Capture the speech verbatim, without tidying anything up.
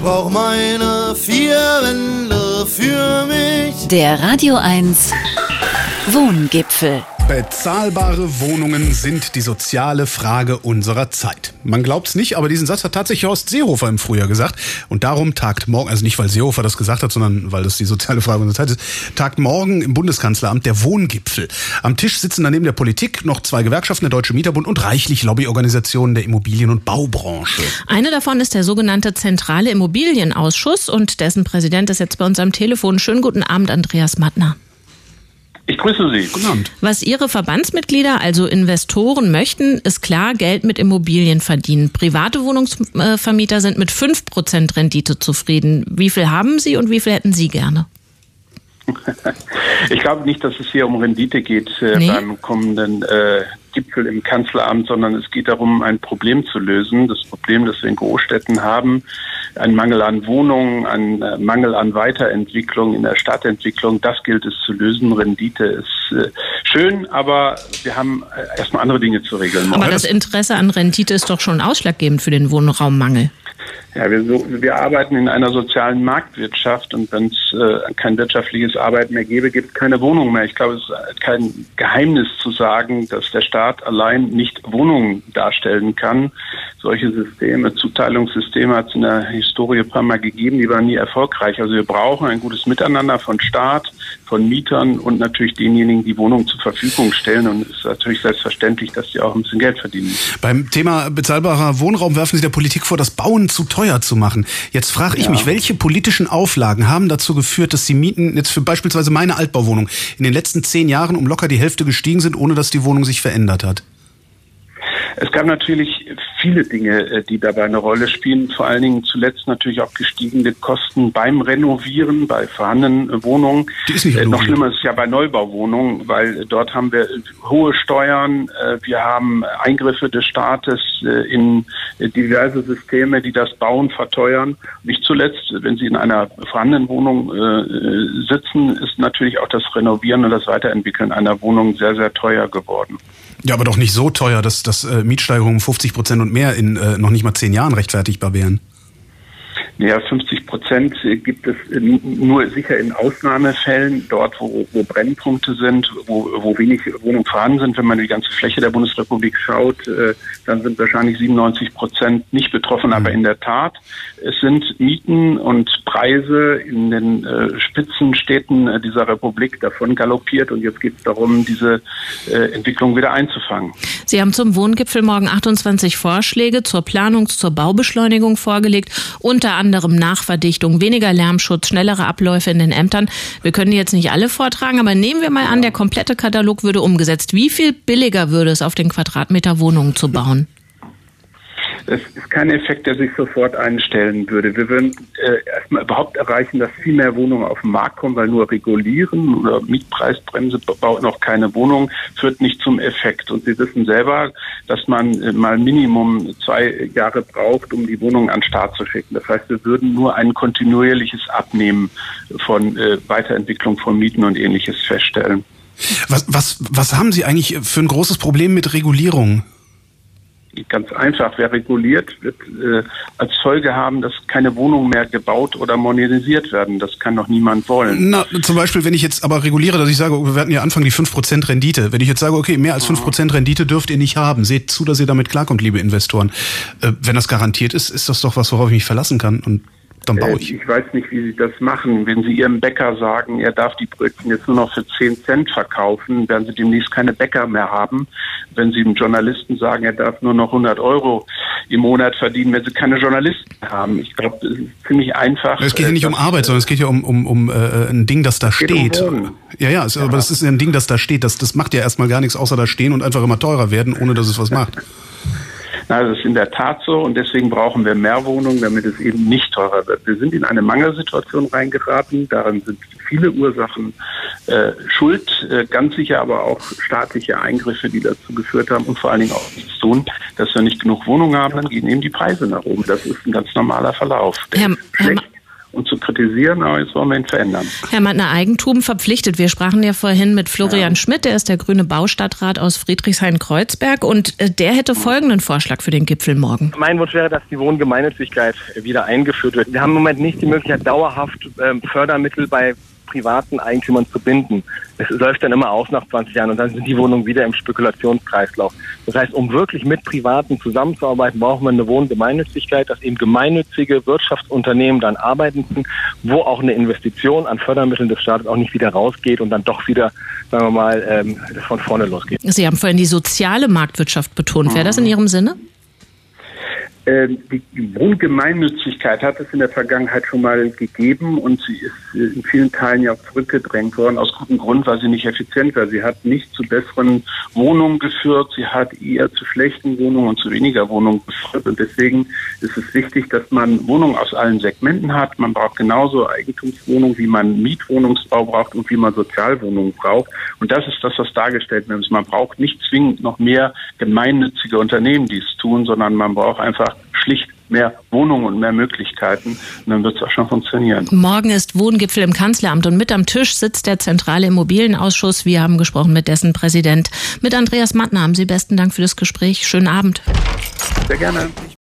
brauch meine vier Wände für mich. Der Radio eins Wohngipfel. Bezahlbare Wohnungen sind die soziale Frage unserer Zeit. Man glaubt's nicht, aber diesen Satz hat tatsächlich Horst Seehofer im Frühjahr gesagt. Und darum tagt morgen, also nicht weil Seehofer das gesagt hat, sondern weil das die soziale Frage unserer Zeit ist, tagt morgen im Bundeskanzleramt der Wohngipfel. Am Tisch sitzen daneben der Politik noch zwei Gewerkschaften, der Deutsche Mieterbund und reichlich Lobbyorganisationen der Immobilien- und Baubranche. Eine davon ist der sogenannte Zentrale Immobilienausschuss und dessen Präsident ist jetzt bei uns am Telefon. Schönen guten Abend, Andreas Mattner. Ich grüße Sie. Guten Abend. Was Ihre Verbandsmitglieder, also Investoren, möchten, ist klar, Geld mit Immobilien verdienen. Private Wohnungsvermieter sind mit fünf Prozent Rendite zufrieden. Wie viel haben Sie und wie viel hätten Sie gerne? Ich glaube nicht, dass es hier um Rendite geht äh, nee. beim kommenden äh, Gipfel im Kanzleramt, sondern es geht darum, ein Problem zu lösen. Das Problem, das wir in Großstädten haben, ein Mangel an Wohnungen, ein äh, Mangel an Weiterentwicklung in der Stadtentwicklung, das gilt es zu lösen. Rendite ist äh, schön, aber wir haben äh, erstmal andere Dinge zu regeln. Aber das Interesse an Rendite ist doch schon ausschlaggebend für den Wohnraummangel. Ja, wir, so, wir arbeiten in einer sozialen Marktwirtschaft und wenn es äh, kein wirtschaftliches Arbeiten mehr gäbe, gibt es keine Wohnung mehr. Ich glaube, es ist kein Geheimnis zu sagen, dass der Staat allein nicht Wohnungen darstellen kann. Solche Systeme, Zuteilungssysteme hat es in der Historie ein paar Mal gegeben, die waren nie erfolgreich. Also wir brauchen ein gutes Miteinander von Staat, von Mietern und natürlich denjenigen, die Wohnungen zur Verfügung stellen. Und es ist natürlich selbstverständlich, dass die auch ein bisschen Geld verdienen. Beim Thema bezahlbarer Wohnraum werfen Sie der Politik vor, das Bauen zu teuer zu machen. Jetzt frage ich ja. mich, welche politischen Auflagen haben dazu geführt, dass die Mieten jetzt für beispielsweise meine Altbauwohnung in den letzten zehn Jahren um locker die Hälfte gestiegen sind, ohne dass die Wohnung sich verändert hat? Es gab natürlich viele Dinge, die dabei eine Rolle spielen. Vor allen Dingen zuletzt natürlich auch gestiegene Kosten beim Renovieren, bei vorhandenen Wohnungen. Die ist nicht äh, noch schlimmer ist es ja bei Neubauwohnungen, weil dort haben wir hohe Steuern. Äh, wir haben Eingriffe des Staates äh, in diverse Systeme, die das Bauen verteuern. Nicht zuletzt, wenn Sie in einer vorhandenen Wohnung äh, sitzen, ist natürlich auch das Renovieren und das Weiterentwickeln einer Wohnung sehr, sehr teuer geworden. Ja, aber doch nicht so teuer, dass, dass äh, Mietsteigerungen fünfzig Prozent und mehr in äh, noch nicht mal zehn Jahren rechtfertigbar wären. Ja, fünfzig Prozent gibt es nur sicher in Ausnahmefällen, dort wo, wo Brennpunkte sind, wo, wo wenig Wohnungen vorhanden sind. Wenn man die ganze Fläche der Bundesrepublik schaut, äh, dann sind wahrscheinlich siebenundneunzig Prozent nicht betroffen. Aber in der Tat, es sind Mieten und Preise in den äh, Spitzenstädten äh, dieser Republik davon galoppiert. Und jetzt geht es darum, diese äh, Entwicklung wieder einzufangen. Sie haben zum Wohngipfel morgen achtundzwanzig Vorschläge zur Planung, zur Baubeschleunigung vorgelegt, unter anderem Nachverdichtung, weniger Lärmschutz, schnellere Abläufe in den Ämtern. Wir können die jetzt nicht alle vortragen, aber nehmen wir mal an, der komplette Katalog würde umgesetzt. Wie viel billiger würde es auf den Quadratmeter Wohnungen zu bauen? Das ist kein Effekt, der sich sofort einstellen würde. Wir würden äh, erstmal überhaupt erreichen, dass viel mehr Wohnungen auf den Markt kommen, weil nur regulieren oder Mietpreisbremse baut noch keine Wohnung, führt nicht zum Effekt. Und Sie wissen selber, dass man äh, mal Minimum zwei Jahre braucht, um die Wohnungen an den Start zu schicken. Das heißt, wir würden nur ein kontinuierliches Abnehmen von äh, Weiterentwicklung von Mieten und Ähnliches feststellen. Was, was, was haben Sie eigentlich für ein großes Problem mit Regulierung? Ganz einfach, wer reguliert, wird äh, als Folge haben, dass keine Wohnungen mehr gebaut oder modernisiert werden. Das kann doch niemand wollen. Na, zum Beispiel, wenn ich jetzt aber reguliere, dass ich sage, wir hatten ja Anfang die fünf Prozent Rendite. Wenn ich jetzt sage, okay, mehr als fünf Prozent Rendite dürft ihr nicht haben. Seht zu, dass ihr damit klarkommt, liebe Investoren. Äh, wenn das garantiert ist, ist das doch was, worauf ich mich verlassen kann. Und dann baue ich. Ich weiß nicht, wie Sie das machen. Wenn Sie Ihrem Bäcker sagen, er darf die Brötchen jetzt nur noch für zehn Cent verkaufen, werden Sie demnächst keine Bäcker mehr haben. Wenn Sie einem Journalisten sagen, er darf nur noch hundert Euro im Monat verdienen, wenn Sie keine Journalisten haben. Ich glaube, das ist ziemlich einfach. Es geht ja nicht um Arbeit, sondern es geht ja um, um, um äh, ein Ding, das da steht. Um ja, ja, es, ja, aber das ist ja ein Ding, das da steht. Das, das macht ja erstmal gar nichts, außer da stehen und einfach immer teurer werden, ohne dass es was macht. Na, das ist in der Tat so und deswegen brauchen wir mehr Wohnungen, damit es eben nicht teurer wird. Wir sind in eine Mangelsituation reingeraten, daran sind viele Ursachen äh, schuld, äh, ganz sicher aber auch staatliche Eingriffe, die dazu geführt haben und vor allen Dingen auch nichts tun, dass wir nicht genug Wohnungen haben, dann gehen eben die Preise nach oben. Das ist ein ganz normaler Verlauf. Herr, Herr, und zu kritisieren, aber jetzt wollen wir ihn verändern. Herr Mattner, Eigentum verpflichtet. Wir sprachen ja vorhin mit Florian ja. Schmidt, der ist der grüne Baustadtrat aus Friedrichshain-Kreuzberg und der hätte folgenden Vorschlag für den Gipfel morgen. Mein Wunsch wäre, dass die Wohngemeinnützigkeit wieder eingeführt wird. Wir haben im Moment nicht die Möglichkeit, dauerhaft ähm, Fördermittel bei privaten Eigentümern zu binden. Es läuft dann immer aus nach zwanzig Jahren und dann sind die Wohnungen wieder im Spekulationskreislauf. Das heißt, um wirklich mit Privaten zusammenzuarbeiten, brauchen wir eine Wohngemeinnützigkeit, dass eben gemeinnützige Wirtschaftsunternehmen dann arbeiten, wo auch eine Investition an Fördermitteln des Staates auch nicht wieder rausgeht und dann doch wieder, sagen wir mal, ähm, von vorne losgeht. Sie haben vorhin die soziale Marktwirtschaft betont. Wäre das in Ihrem Sinne? Die Wohngemeinnützigkeit hat es in der Vergangenheit schon mal gegeben und sie ist in vielen Teilen ja auch zurückgedrängt worden, aus gutem Grund, weil sie nicht effizient war. Sie hat nicht zu besseren Wohnungen geführt, sie hat eher zu schlechten Wohnungen und zu weniger Wohnungen geführt. Und deswegen ist es wichtig, dass man Wohnungen aus allen Segmenten hat. Man braucht genauso Eigentumswohnungen, wie man Mietwohnungsbau braucht und wie man Sozialwohnungen braucht. Und das ist das, was dargestellt wird. Man braucht nicht zwingend noch mehr gemeinnützige Unternehmen, die es tun, sondern man braucht einfach schlicht mehr Wohnungen und mehr Möglichkeiten. Und dann wird es auch schon funktionieren. Morgen ist Wohngipfel im Kanzleramt und mit am Tisch sitzt der Zentrale Immobilienausschuss. Wir haben gesprochen mit dessen Präsident, mit Andreas Mattner. Haben Sie besten Dank für das Gespräch. Schönen Abend. Sehr gerne.